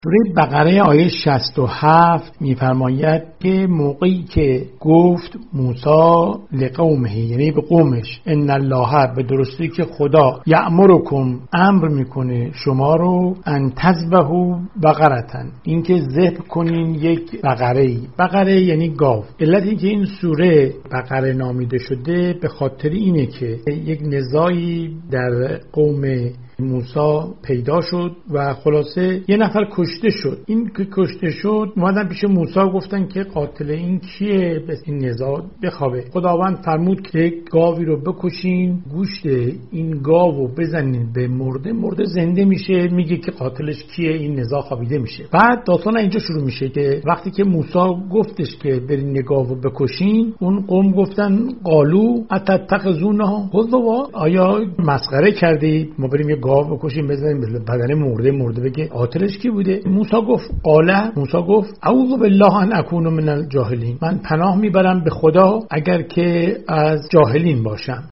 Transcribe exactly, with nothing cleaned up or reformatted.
سوره بقره آیه شصت و هفت می‌فرماید که موقعی که گفت موسی لقومه، یعنی به قومش، ان الله، به درستی که خدا، یأمرکم، امر میکنه شما رو، ان تذبحوا بقرةً، اینکه ذبح کنین یک بقره. بقره یعنی گاو. علتی که این سوره بقره نامیده شده به خاطر اینه که یک نزاعی در قوم موسی پیدا شد و خلاصه یه نفر کشته شد. این که کشته شد اومدن پیش موسی گفتن که قاتل این کیه، به این نزاع بخوابه. خداوند فرمود که گاوی رو بکشین، گوشت این گاو رو بزنین به مرده، مرده زنده میشه، میگه که قاتلش کیه، این نزاع خوابیده میشه. بعد داستان اینجا شروع میشه که وقتی که موسی گفتش که برین گاو رو بکشین، اون قوم گفتن قالو اتتخذونها هزوا، آیا مسخره کردی ما بریم یه گاو بکشیم بزنیم بدن مرده مرده بگه قاتلش کی بوده؟ موسی گفت قاله، موسی گفت اعوذ بالله ان اکون من الجاهلین، من پناه میبرم به خدا اگر که از جاهلین باشم.